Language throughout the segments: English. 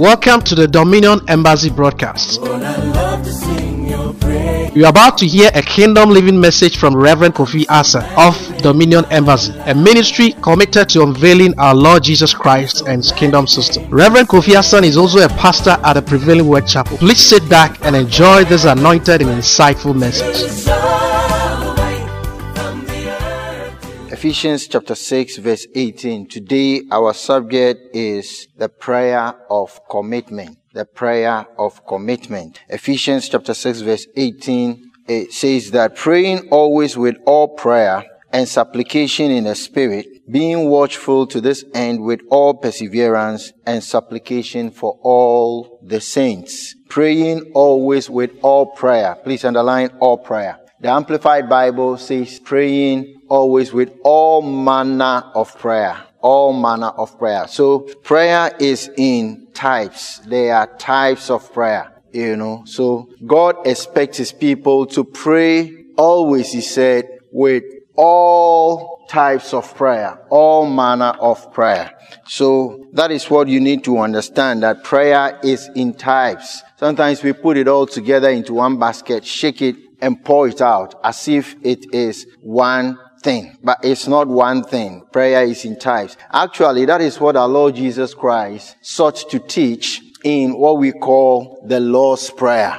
Welcome to the Dominion Embassy broadcast. You are about to hear a kingdom living message from Reverend Kofi Asa of Dominion Embassy, a ministry committed to unveiling our Lord Jesus Christ and His kingdom system. Reverend Kofi Asa is also a pastor at the Prevailing Word Chapel. Please sit back and enjoy this anointed and insightful message. Ephesians chapter 6 verse 18. Today our subject is the prayer of commitment. The prayer of commitment. Ephesians chapter 6 verse 18, it says that praying always with all prayer and supplication in the Spirit, being watchful to this end with all perseverance and supplication for all the saints. Praying always with all prayer. Please underline all prayer. The Amplified Bible says praying always with all manner of prayer. All manner of prayer. So prayer is in types. There are types of prayer, So God expects His people to pray always, He said, with all types of prayer. All manner of prayer. So that is what you need to understand, that prayer is in types. Sometimes we put it all together into one basket, shake it, and pour it out as if it is one thing. But it's not one thing. Prayer is in types. Actually, that is what our Lord Jesus Christ sought to teach in what we call the Lord's Prayer.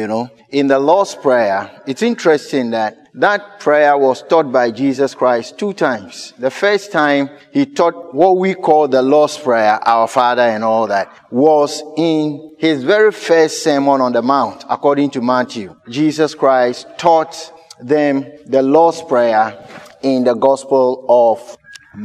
In the Lord's Prayer, it's interesting that prayer was taught by Jesus Christ 2 times. The first time He taught what we call the Lord's Prayer, our Father and all that, was in His very first Sermon on the Mount, according to Matthew. Jesus Christ taught them the Lord's Prayer in the Gospel of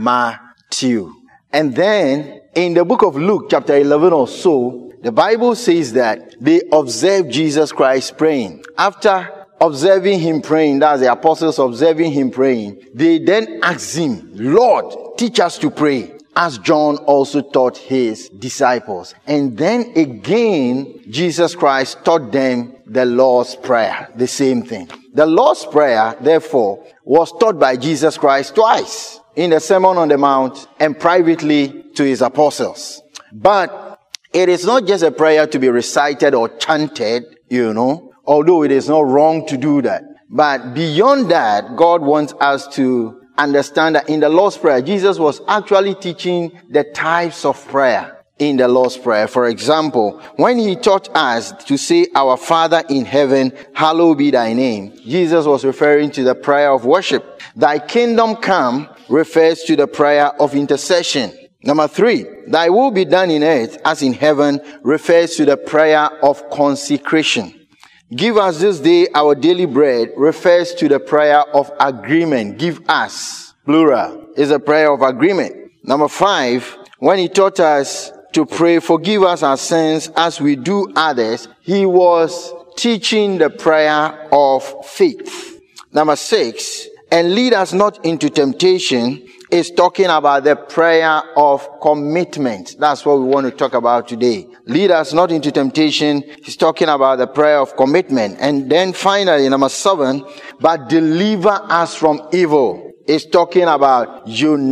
Matthew. And then in the book of Luke, chapter 11 or so, the Bible says that they observed Jesus Christ praying. After observing Him praying, that's the apostles observing Him praying, they then asked Him, Lord, teach us to pray, as John also taught his disciples. And then again, Jesus Christ taught them the Lord's Prayer, the same thing. The Lord's Prayer, therefore, was taught by Jesus Christ twice, in the Sermon on the Mount and privately to His apostles. But it is not just a prayer to be recited or chanted, although it is not wrong to do that. But beyond that, God wants us to understand that in the Lord's Prayer, Jesus was actually teaching the types of prayer in the Lord's Prayer. For example, when He taught us to say, Our Father in heaven, hallowed be thy name, Jesus was referring to the prayer of worship. Thy kingdom come refers to the prayer of intercession. Number 3, thy will be done in earth as in heaven refers to the prayer of consecration. Give us this day our daily bread refers to the prayer of agreement. Give us, plural, is a prayer of agreement. Number 5, when He taught us to pray, forgive us our sins as we do others, He was teaching the prayer of faith. Number 6, and lead us not into temptation, is talking about the prayer of commitment. That's what we want to talk about today. Lead us not into temptation. He's talking about the prayer of commitment. And then finally, number 7, but deliver us from evil. Is talking about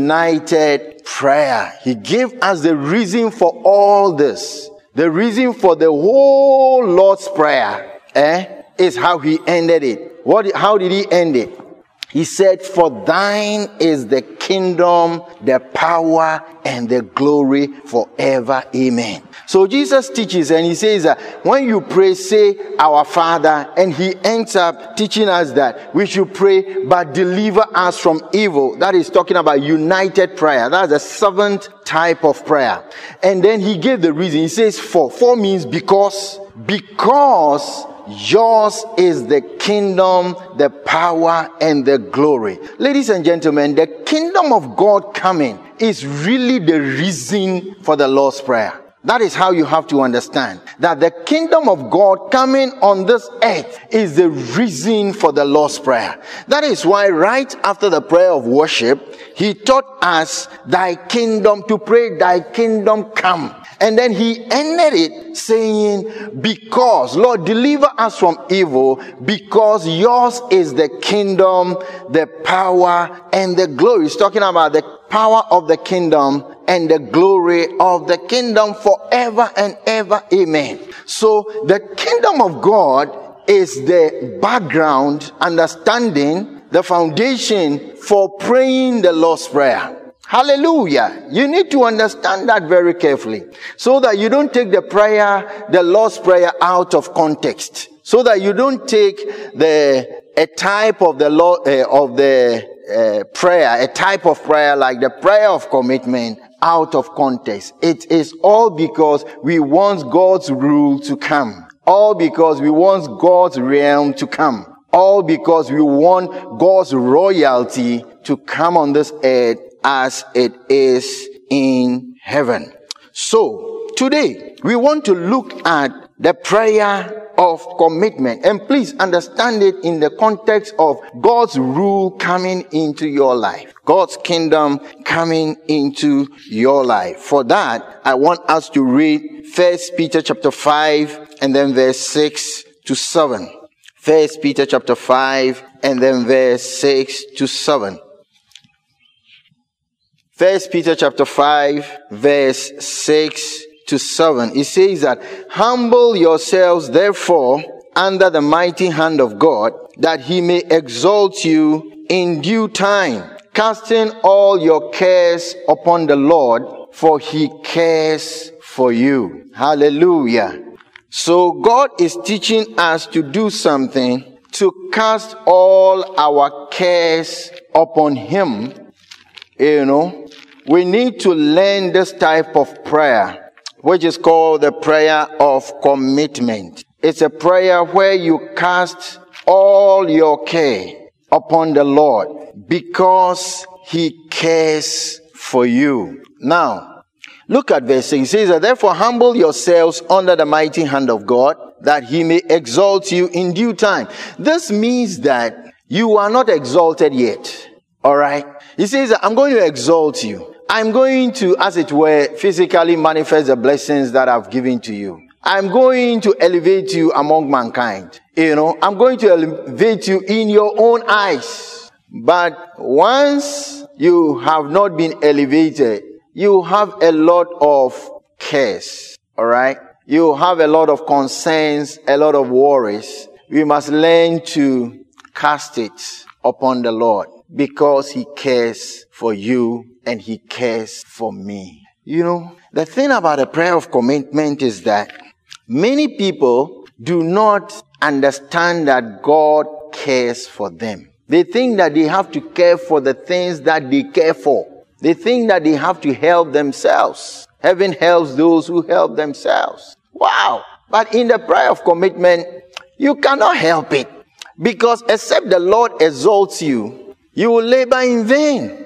united prayer. He gave us the reason for all this. The reason for the whole Lord's Prayer, is how He ended it. How did He end it? He said, for thine is the kingdom, the power, and the glory forever. Amen. So Jesus teaches and He says that when you pray, say, Our Father, and He ends up teaching us that we should pray, but deliver us from evil. That is talking about united prayer. That's the 7th type of prayer. And then He gave the reason. He says, for means because yours is the kingdom, the power, and the glory. Ladies and gentlemen, the kingdom of God coming is really the reason for the Lord's Prayer. That is how you have to understand that the kingdom of God coming on this earth is the reason for the Lord's Prayer. That is why right after the prayer of worship, He taught us thy kingdom, to pray thy kingdom come. And then He ended it saying, because, Lord, deliver us from evil, because yours is the kingdom, the power, and the glory. He's talking about the power of the kingdom and the glory of the kingdom forever and ever. Amen. So the kingdom of God is the background, understanding, the foundation for praying the Lord's Prayer. Hallelujah. You need to understand that very carefully so that you don't take the Lord's Prayer out of context. So that you don't take a type of the Lord, prayer, a type of prayer like the prayer of commitment out of context. It is all because we want God's rule to come. All because we want God's realm to come. All because we want God's royalty to come on this earth as it is in heaven. So, today, we want to look at the prayer of commitment. And please understand it in the context of God's rule coming into your life. God's kingdom coming into your life. For that, I want us to read 1 Peter chapter 5 and then verse 6 to 7. 1 Peter chapter 5 and then verse 6 to 7. 1 Peter chapter 5 verse 6 to 7. It says that, humble yourselves therefore under the mighty hand of God, that he may exalt you in due time, casting all your cares upon the Lord, for he cares for you. Hallelujah. So God is teaching us to do something, to cast all our cares upon him. You know, we need to learn this type of prayer, which is called the prayer of commitment. It's a prayer where you cast all your care upon the Lord because he cares for you. Now, look at verse 6. It says that, therefore humble yourselves under the mighty hand of God, that he may exalt you in due time. This means that you are not exalted yet. Alright? He says that I'm going to exalt you. I'm going to, as it were, physically manifest the blessings that I've given to you. I'm going to elevate you among mankind. You know, I'm going to elevate you in your own eyes. But once you have not been elevated, you have a lot of cares. Alright? You have a lot of concerns, a lot of worries. We must learn to cast it upon the Lord because he cares for you and he cares for me. You know, the thing about a prayer of commitment is that many people do not understand that God cares for them. They think that they have to care for the things that they care for. They think that they have to help themselves. Heaven helps those who help themselves. Wow! But in the prayer of commitment, you cannot help it. Because except the Lord exalts you, you will labor in vain.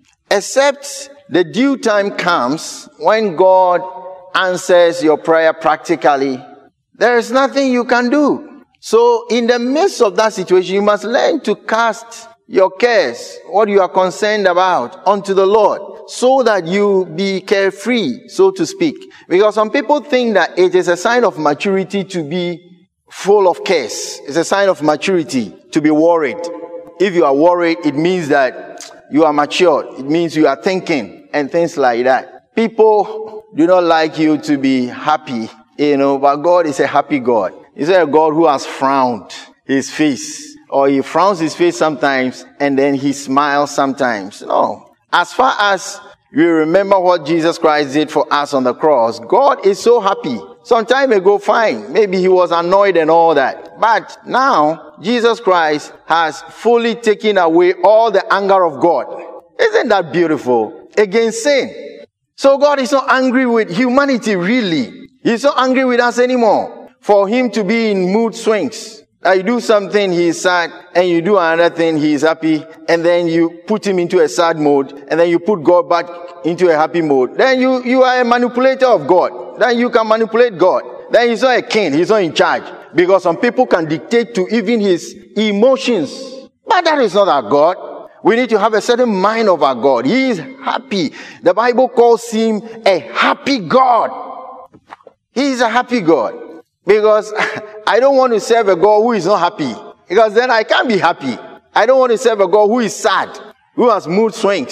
Except the due time comes when God answers your prayer practically, there is nothing you can do. So in the midst of that situation, you must learn to cast your cares, what you are concerned about, onto the Lord, so that you be carefree, so to speak. Because some people think that it is a sign of maturity to be full of cares. It's a sign of maturity to be worried. If you are worried, it means that you are mature. It means you are thinking and things like that. People do not like you to be happy, you know, but God is a happy God. He's a God who has frowned his face, or he frowns his face sometimes and then he smiles sometimes. No. As far as we remember what Jesus Christ did for us on the cross, God is so happy. Some time ago, fine, maybe he was annoyed and all that. But now, Jesus Christ has fully taken away all the anger of God. Isn't that beautiful? Against sin. So God is not angry with humanity, really. He's not angry with us anymore. For him to be in mood swings. You do something, he is sad, and you do another thing, he is happy, and then you put him into a sad mode, and then you put God back into a happy mode. Then you are a manipulator of God. Then you can manipulate God. Then he's not a king, he's not in charge. Because some people can dictate to even his emotions. But that is not our God. We need to have a certain mind of our God. He is happy. The Bible calls him a happy God. He is a happy God. Because I don't want to serve a God who is not happy. Because then I can't be happy. I don't want to serve a God who is sad, who has mood swings.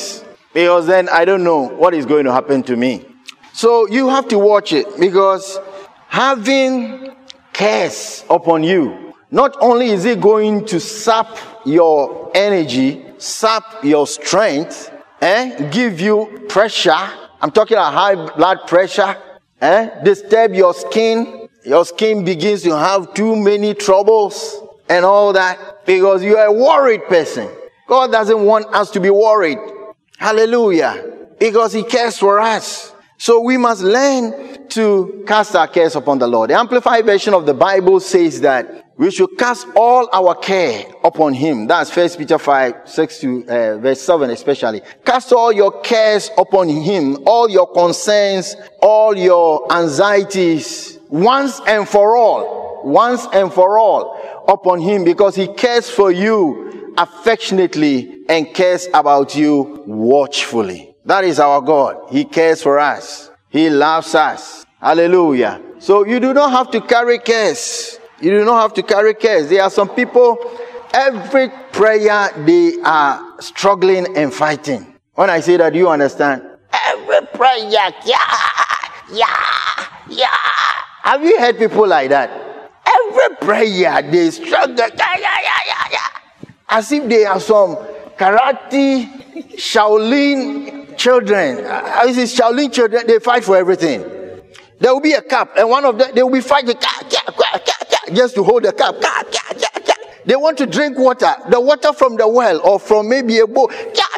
because then I don't know what is going to happen to me. So you have to watch it, because having cares upon you, not only is it going to sap your energy, sap your strength, give you pressure. I'm talking about high blood pressure, disturb your skin. Your skin begins to have too many troubles and all that, because you are a worried person. God doesn't want us to be worried. Hallelujah. Because He cares for us. So we must learn to cast our cares upon the Lord. The Amplified Version of the Bible says that we should cast all our care upon Him. That's 1 Peter 5, 6 to verse 7 especially. Cast all your cares upon Him, all your concerns, all your anxieties, once and for all upon Him, because He cares for you affectionately and cares about you watchfully. That is our God. He cares for us. He loves us. Hallelujah. So you do not have to carry cares. You do not have to carry cares. There are some people, every prayer they are struggling and fighting. When I say that, do you understand? Every prayer, yeah. Have you heard people like that? Every prayer they struggle, yeah. As if they are some karate, Shaolin children. As if Shaolin children, they fight for everything. There will be a cup, and one of them, they will be fighting just to hold the cup. They want to drink water, the water from the well or from maybe a bowl.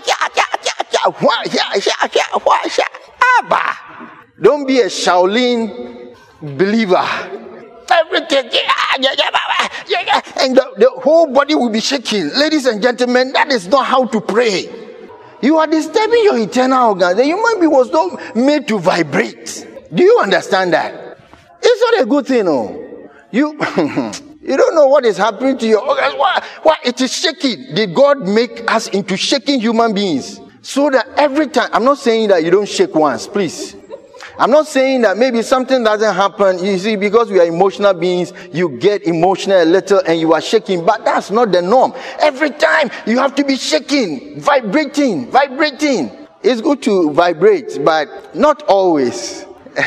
Don't be a Shaolin believer. Everything, and the whole body will be shaking. Ladies and gentlemen, that is not how to pray. You are disturbing your internal organs. The human being was not made to vibrate. Do you understand that? It's not a good thing, no. You don't know what is happening to your organs. Why it is shaking? Did God make us into shaking human beings? So that every time, I'm not saying that you don't shake once, please. I'm not saying that maybe something doesn't happen. You see, because we are emotional beings, you get emotional a little and you are shaking. But that's not the norm. Every time you have to be shaking, vibrating. It's good to vibrate, but not always.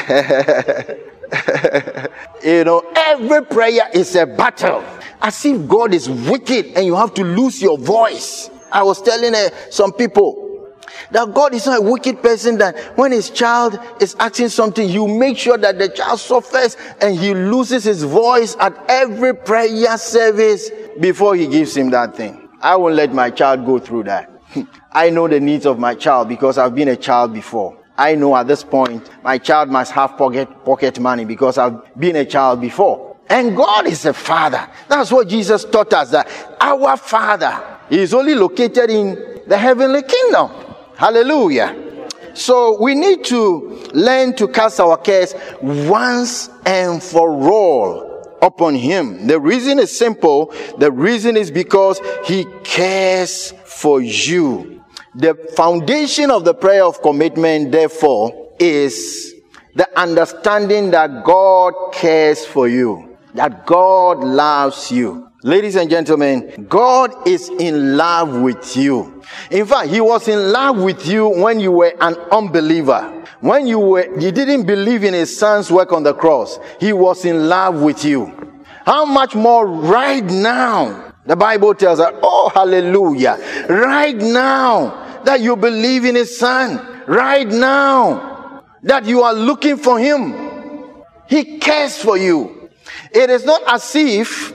Every prayer is a battle. As if God is wicked and you have to lose your voice. I was telling some people that God is not a wicked person, that when his child is asking something, you make sure that the child suffers and he loses his voice at every prayer service before he gives him that thing. I won't let my child go through that. I know the needs of my child because I've been a child before. I know at this point my child must have pocket money because I've been a child before. And God is a father. That's what Jesus taught us, that our Father is only located in the heavenly kingdom. Hallelujah. So we need to learn to cast our cares once and for all upon him. The reason is simple. The reason is because he cares for you. The foundation of the prayer of commitment, therefore, is the understanding that God cares for you, that God loves you. Ladies and gentlemen, God is in love with you. In fact, he was in love with you when you were an unbeliever. When you didn't believe in his son's work on the cross, he was in love with you. How much more right now? The Bible tells us, oh, hallelujah. Right now that you believe in his son, right now that you are looking for him, he cares for you. It is not as if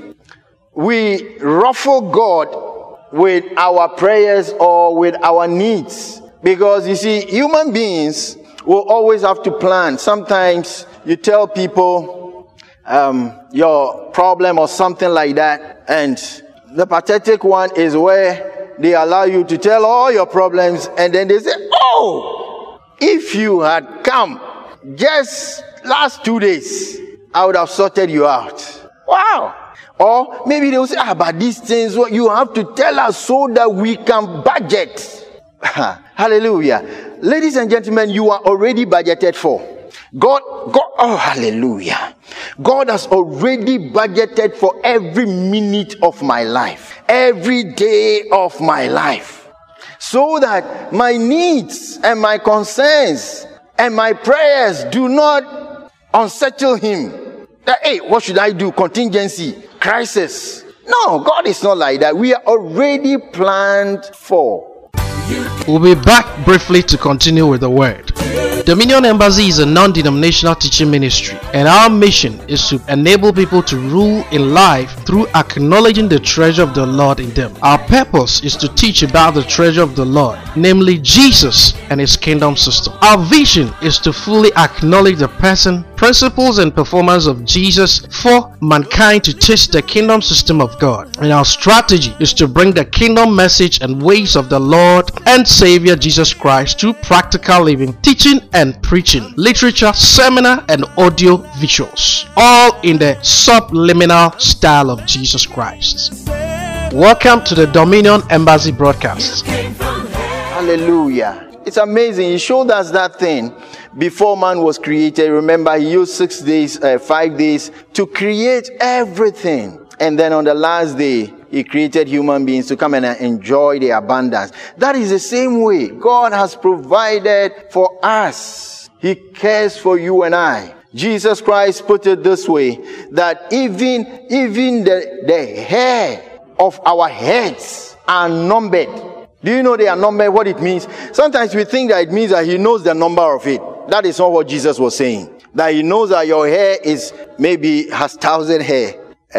we ruffle God with our prayers or with our needs. Because you see, human beings will always have to plan. Sometimes you tell people your problem or something like that, and the pathetic one is where they allow you to tell all your problems, and then they say, oh, if you had come just last 2 days, I would have sorted you out. Wow. Or maybe they will say, but these things, what you have to tell us so that we can budget. Hallelujah. Ladies and gentlemen, you are already budgeted for. God, oh, hallelujah. God has already budgeted for every minute of my life, every day of my life. so that my needs and my concerns and my prayers do not unsettle him. That, hey, what should I do? Contingency, crisis. No, God is not like that. We are already planned for. We'll be back briefly to continue with the word. Dominion Embassy is a non-denominational teaching ministry, and our mission is to enable people to rule in life through acknowledging the treasure of the Lord in them. Our purpose is to teach about the treasure of the Lord, namely Jesus and his kingdom system. Our vision is to fully acknowledge the person, principles, and performance of Jesus for mankind to taste the kingdom system of God. And our strategy is to bring the kingdom message and ways of the Lord and Savior Jesus Christ to practical living, teaching and preaching, literature, seminar, and audio visuals, all in the subliminal style of Jesus Christ. Welcome to the Dominion Embassy broadcast. Hallelujah. It's amazing. He showed us that thing before man was created. Remember, he used 5 days to create everything. And then on the last day, he created human beings to come and enjoy the abundance. That is the same way God has provided for us. He cares for you and I. Jesus Christ put it this way, that even the hair of our heads are numbered. Do you know they are numbered? What it means? Sometimes we think that it means that he knows the number of it. That is not what Jesus was saying. That he knows that your hair is maybe has 1,000 hair.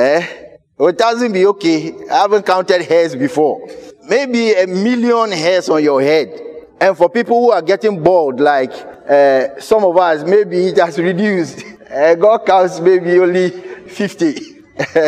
1,000 be okay. I haven't counted hairs before. Maybe 1,000,000 hairs on your head. And for people who are getting bald, like some of us, maybe it has reduced. God counts maybe only 50.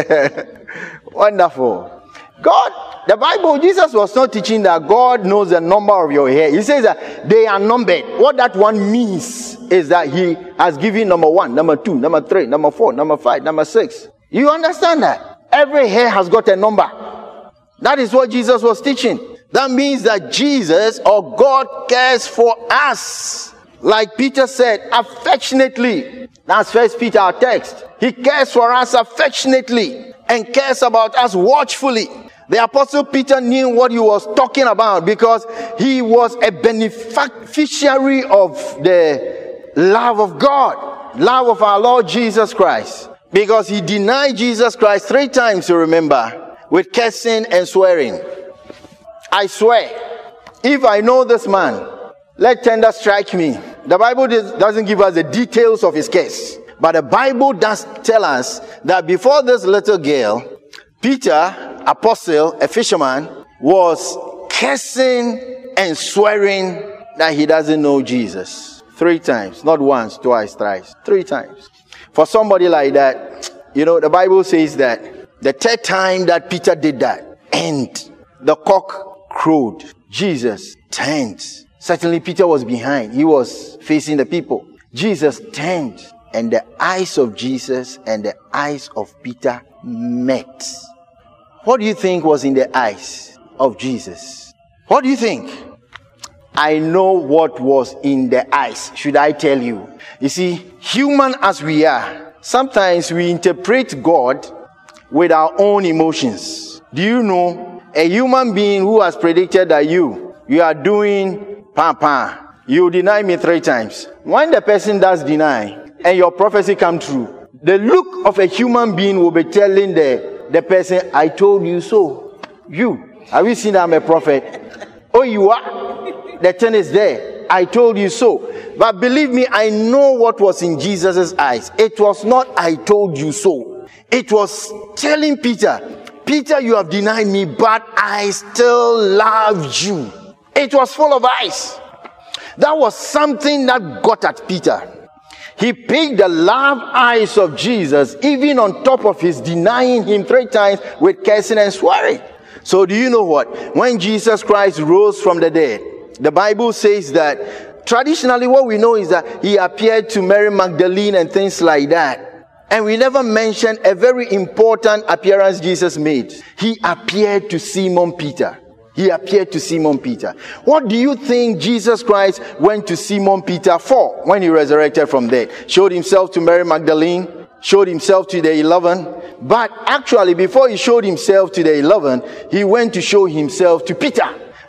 Wonderful. God, the Bible, Jesus was not teaching that God knows the number of your hair. He says that they are numbered. What that one means is that he has given number 1, number 2, number 3, number 4, number 5, number 6. You understand that? Every hair has got a number. That is what Jesus was teaching. That means that Jesus or God cares for us. Like Peter said, affectionately. That's 1 Peter, our text. He cares for us affectionately and cares about us watchfully. The Apostle Peter knew what he was talking about because he was a beneficiary of the love of God, love of our Lord Jesus Christ. Because he denied Jesus Christ 3 times, you remember, with cursing and swearing. I swear, if I know this man, let thunder strike me. The Bible doesn't give us the details of his case. But the Bible does tell us that before this little girl, Peter, apostle, a fisherman, was cursing and swearing that he doesn't know Jesus. 3 times. Not once, twice, thrice. 3 times. For somebody like that, you know, the Bible says that the 3rd time that Peter did that, and the cock crowed, Jesus turned. Certainly Peter was behind. He was facing the people. Jesus turned, and the eyes of Jesus and the eyes of Peter met. What do you think was in the eyes of Jesus? What do you think? I know what was in the eyes. Should I tell you? You see, human as we are, sometimes we interpret God with our own emotions. Do you know a human being who has predicted that you are doing papa, you deny me 3 times. When the person does deny and your prophecy comes true, the look of a human being will be telling the person, I told you so. You, have you seen that I'm a prophet? Oh, you are? The thing is there. I told you so. But believe me, I know what was in Jesus' eyes. It was not, I told you so. It was telling Peter, Peter, you have denied me, but I still love you. It was full of eyes. That was something that got at Peter. He picked the love eyes of Jesus, even on top of his denying him 3 times with cursing and swearing. So do you know what? When Jesus Christ rose from the dead, the Bible says that traditionally what we know is that he appeared to Mary Magdalene and things like that. And we never mentioned a very important appearance Jesus made. He appeared to Simon Peter. He appeared to Simon Peter. What do you think Jesus Christ went to Simon Peter for when he resurrected from dead? Showed himself to Mary Magdalene, showed himself to the 11. But actually, before he showed himself to the 11, he went to show himself to Peter.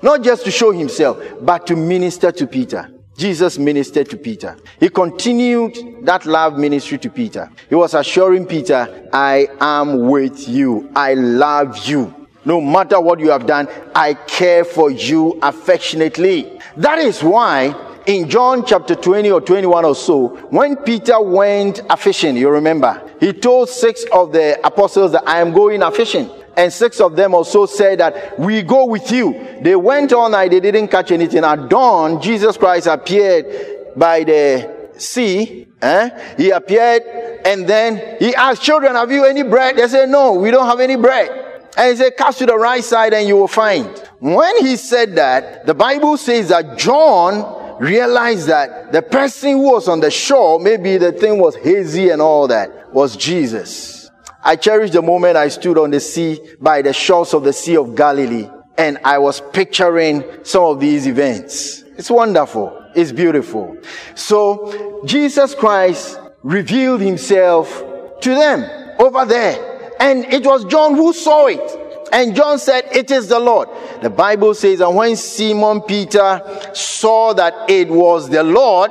Not just to show himself, but to minister to Peter. Jesus ministered to Peter. He continued that love ministry to Peter. He was assuring Peter, I am with you. I love you. No matter what you have done, I care for you affectionately. That is why in John chapter 20 or 21 or so, when Peter went a-fishing, you remember, he told 6 of the apostles that I am going a-fishing. And 6 of them also said that we go with you. They went all night, they didn't catch anything. At dawn, Jesus Christ appeared by the sea. He appeared and then he asked, children, have you any bread? They said, no, we don't have any bread. And he said, cast to the right side and you will find. When he said that, the Bible says that John realized that the person who was on the shore, maybe the thing was hazy and all that, was Jesus. I cherish the moment I stood on the sea, by the shores of the Sea of Galilee, and I was picturing some of these events. It's wonderful. It's beautiful. So, Jesus Christ revealed himself to them over there. And it was John who saw it. And John said, it is the Lord. The Bible says, and when Simon Peter saw that it was the Lord,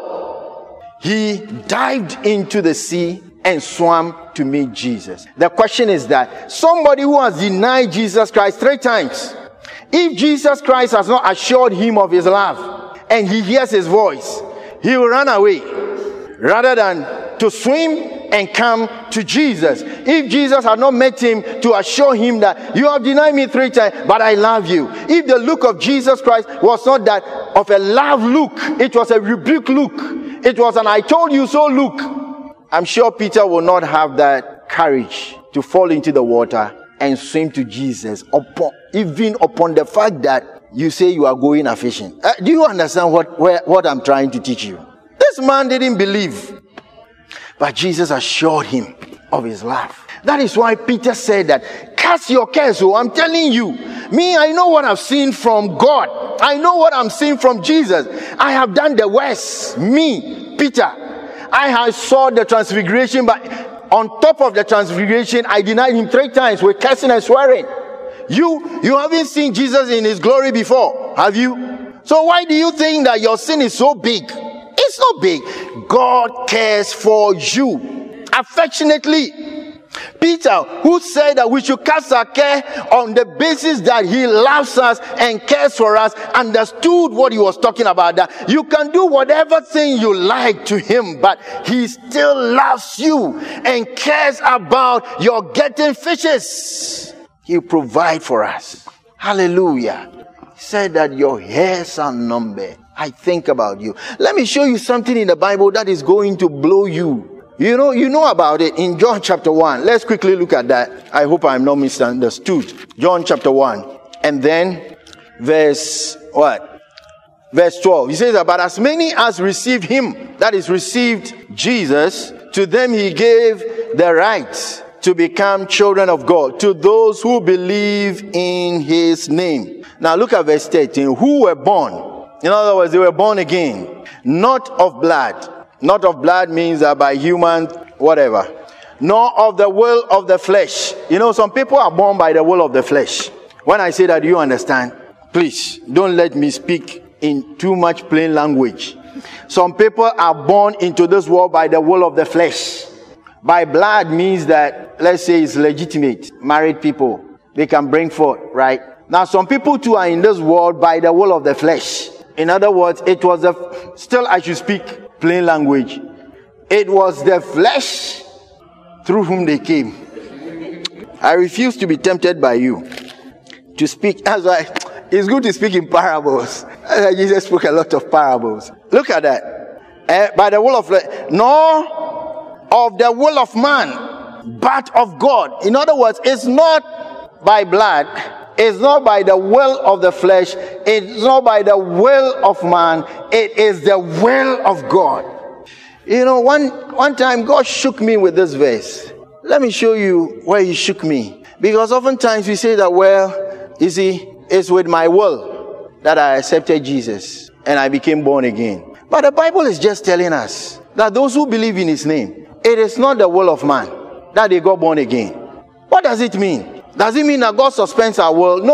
he dived into the sea and swam to meet Jesus. The question is that somebody who has denied Jesus Christ 3 times, if Jesus Christ has not assured him of his love and he hears his voice, he will run away rather than to swim and come to Jesus. If Jesus had not met him to assure him that you have denied me 3 times, but I love you. If the look of Jesus Christ was not that of a love look, it was a rebuke look. It was an I told you so look. I'm sure Peter will not have that courage to fall into the water and swim to Jesus, even upon the fact that you say you are going a-fishing. Do you understand what I'm trying to teach you? This man didn't believe, but Jesus assured him of his love. That is why Peter said that, cast your cares. So I'm telling you, me, I know what I've seen from God. I know what I'm seeing from Jesus. I have done the worst. Me, Peter. I saw the transfiguration, but on top of the transfiguration, I denied him 3 times with cursing and swearing. You haven't seen Jesus in his glory before, have you? So why do you think that your sin is so big? It's not big. God cares for you affectionately. Peter, who said that we should cast our care on the basis that he loves us and cares for us, understood what he was talking about. That you can do whatever thing you like to him, but he still loves you and cares about your getting fishes. He'll provide for us. Hallelujah. He said that your hairs are numbered. I think about you. Let me show you something in the Bible that is going to blow you. You know about it in John chapter 1. Let's quickly look at that. I hope I'm not misunderstood. John chapter 1. And then verse 12. He says, but as many as received him, that is received Jesus, to them he gave the right to become children of God, to those who believe in his name. Now look at verse 13. Who were born? In other words, they were born again. Not of blood. Not of blood means that by human whatever. Nor of the will of the flesh. You know, some people are born by the will of the flesh. When I say that, do you understand? Please, don't let me speak in too much plain language. Some people are born into this world by the will of the flesh. By blood means that, let's say it's legitimate. Married people, they can bring forth, right? Now, some people too are in this world by the will of the flesh. In other words, it was still I should speak plain language. It was the flesh through whom they came. I refuse to be tempted by you to speak. That's why it's good to speak in parables. Jesus spoke a lot of parables. Look at that. By the will of flesh, nor of the will of man, but of God. In other words, it's not by blood. It's not by the will of the flesh. It's not by the will of man. It is the will of God. You know, one time God shook me with this verse. Let me show you where he shook me. Because oftentimes we say that, well, you see, it's with my will that I accepted Jesus and I became born again. But the Bible is just telling us that those who believe in his name, it is not the will of man that they got born again. What does it mean? Does it mean that God suspends our will? No.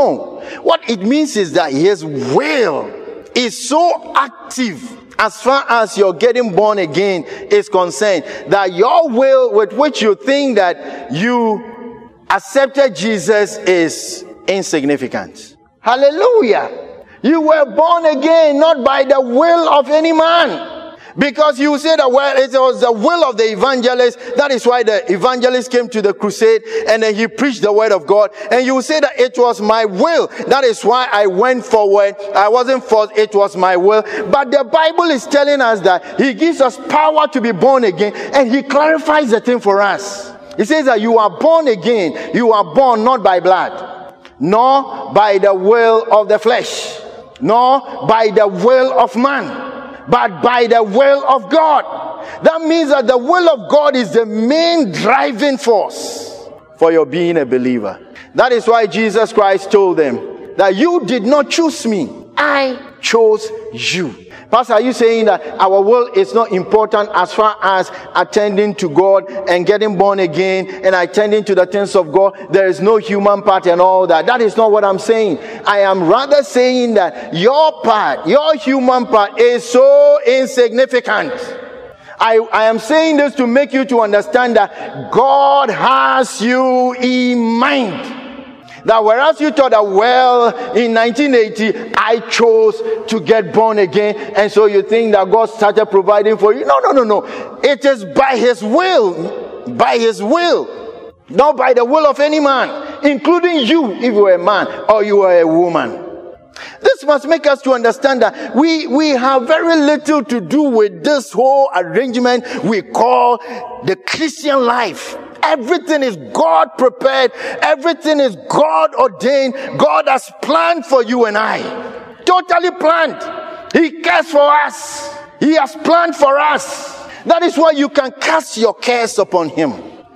What it means is that his will is so active as far as you're getting born again is concerned, that your will with which you think that you accepted Jesus is insignificant. Hallelujah. You were born again not by the will of any man. Because you say that, well, it was the will of the evangelist. That is why the evangelist came to the crusade and then he preached the word of God. And you say that it was my will. That is why I went forward. I wasn't forced. It was my will. But the Bible is telling us that he gives us power to be born again. And he clarifies the thing for us. He says that you are born again. You are born not by blood, nor by the will of the flesh, nor by the will of man, but by the will of God. That means that the will of God is the main driving force for your being a believer. That is why Jesus Christ told them that you did not choose me, I chose you. Pastor, are you saying that our will is not important as far as attending to God and getting born again and attending to the things of God? There is no human part and all that. That is not what I'm saying. I am rather saying that your part, your human part is so insignificant. I am saying this to make you to understand that God has you in mind. That whereas you thought that, well, in 1980, I chose to get born again, and so you think that God started providing for you. No. It is by his will. By his will. Not by the will of any man, including you, if you are a man or you are a woman. This must make us to understand that we have very little to do with this whole arrangement we call the Christian life. Everything is God prepared. Everything is God ordained. God has planned for you and I. Totally planned. He cares for us. He has planned for us. That is why you can cast your cares upon him.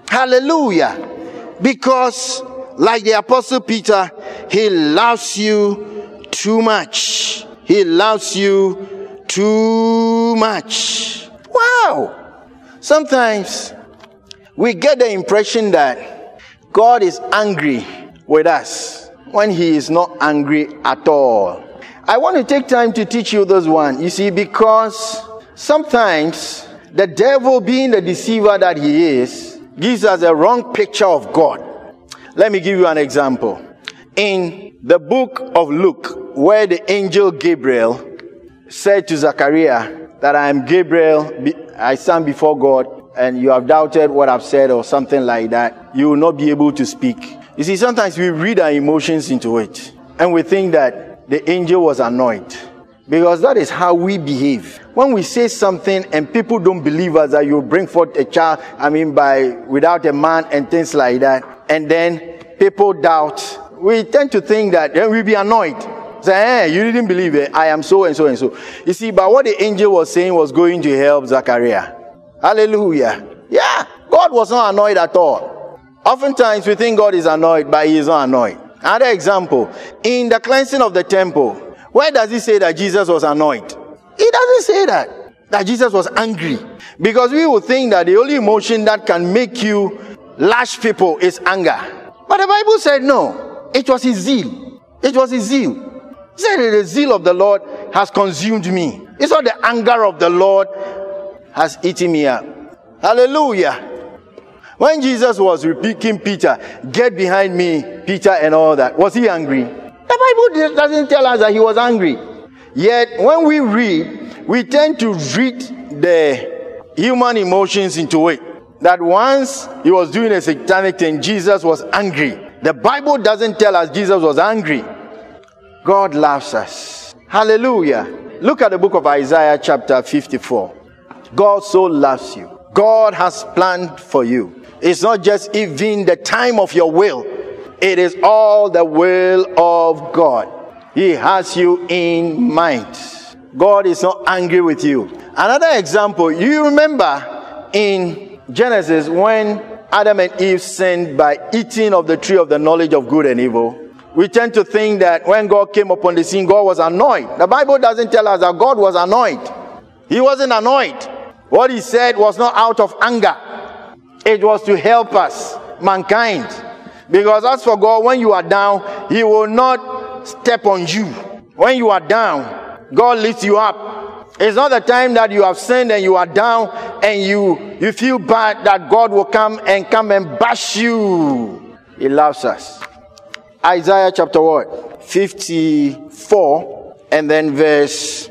Hallelujah. Because like the Apostle Peter, he loves you too much. He loves you too much. Wow. Sometimes we get the impression that God is angry with us when he is not angry at all. I want to take time to teach you this one. You see, because sometimes the devil, being the deceiver that he is, gives us a wrong picture of God. Let me give you an example. In the book of Luke, where the angel Gabriel said to Zachariah that I am Gabriel, I stand before God, and you have doubted what I've said or something like that, you will not be able to speak. You see, sometimes we read our emotions into it, and we think that the angel was annoyed, because that is how we behave. When we say something and people don't believe us, that you bring forth a child, without a man and things like that, and then people doubt, we tend to think that then we'll be annoyed. Say, hey, you didn't believe it, I am so and so and so. You see, but what the angel was saying was going to help Zachariah. Hallelujah. Yeah, God was not annoyed at all. Oftentimes we think God is annoyed, but he is not annoyed. Another example, in the cleansing of the temple, where does he say that Jesus was annoyed? He doesn't say that Jesus was angry. Because we would think that the only emotion that can make you lash people is anger. But the Bible said no, it was his zeal. It was his zeal. He said that the zeal of the Lord has consumed me. It's not the anger of the Lord has eaten me up. Hallelujah. When Jesus was rebuking Peter, get behind me, Peter, and all that, was he angry? The Bible doesn't tell us that he was angry. Yet, when we read, we tend to read the human emotions into it. That once he was doing a satanic thing, Jesus was angry. The Bible doesn't tell us Jesus was angry. God loves us. Hallelujah. Look at the book of Isaiah chapter 54. God so loves you. God has planned for you. It's not just even the time of your will. It is all the will of God. He has you in mind. God is not angry with you. Another example, you remember in Genesis when Adam and Eve sinned by eating of the tree of the knowledge of good and evil. We tend to think that when God came upon the scene, God was annoyed. The Bible doesn't tell us that God was annoyed. He wasn't annoyed. What he said was not out of anger. It was to help us, mankind. Because as for God, when you are down, he will not step on you. When you are down, God lifts you up. It's not the time that you have sinned and you are down and you feel bad that God will come and bash you. He loves us. Isaiah chapter what? 54 and then verse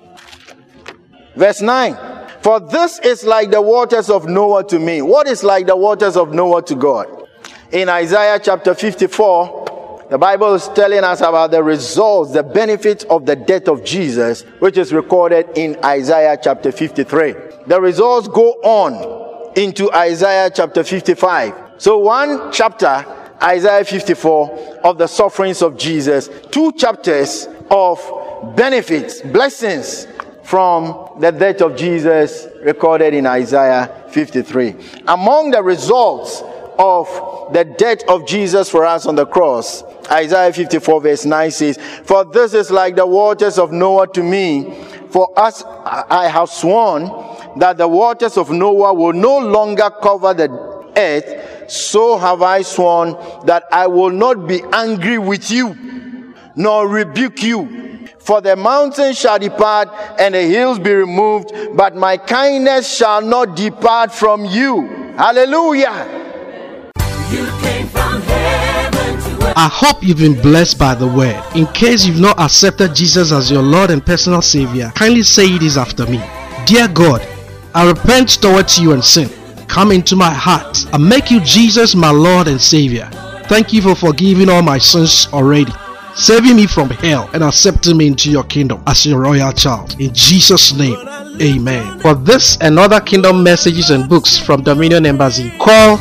9. For this is like the waters of Noah to me. What is like the waters of Noah to God? In Isaiah chapter 54, the Bible is telling us about the results, the benefits of the death of Jesus, which is recorded in Isaiah chapter 53. The results go on into Isaiah chapter 55. So one chapter, Isaiah 54, of the sufferings of Jesus. 2 chapters of benefits, blessings from the death of Jesus recorded in Isaiah 53. Among the results of the death of Jesus for us on the cross, Isaiah 54 verse 9 says, for this is like the waters of Noah to me. For us I have sworn that the waters of Noah will no longer cover the earth. So have I sworn that I will not be angry with you, nor rebuke you. For the mountains shall depart and the hills be removed, but my kindness shall not depart from you. Hallelujah. You came from heaven to earth. I hope you've been blessed by the word. In case you've not accepted Jesus as your Lord and personal Savior, kindly say this after me. Dear God, I repent towards you and sin. Come into my heart and make you Jesus my Lord and Savior. Thank you for forgiving all my sins already, saving me from hell and accepting me into your kingdom as your royal child. In Jesus' name, amen. For this and other kingdom messages and books from Dominion Embassy, call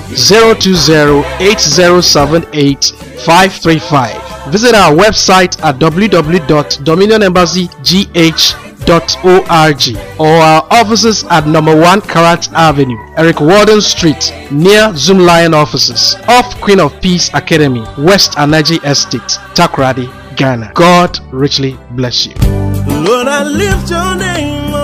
020-8078-535. Visit our website at www.dominionembassygh.org or our offices at number 1 Karat Avenue, Eric Warden Street, near Zoom Lion offices, off Queen of Peace Academy, West Anaji Estate, Takoradi, Ghana. God richly bless you. Lord, I lift your name.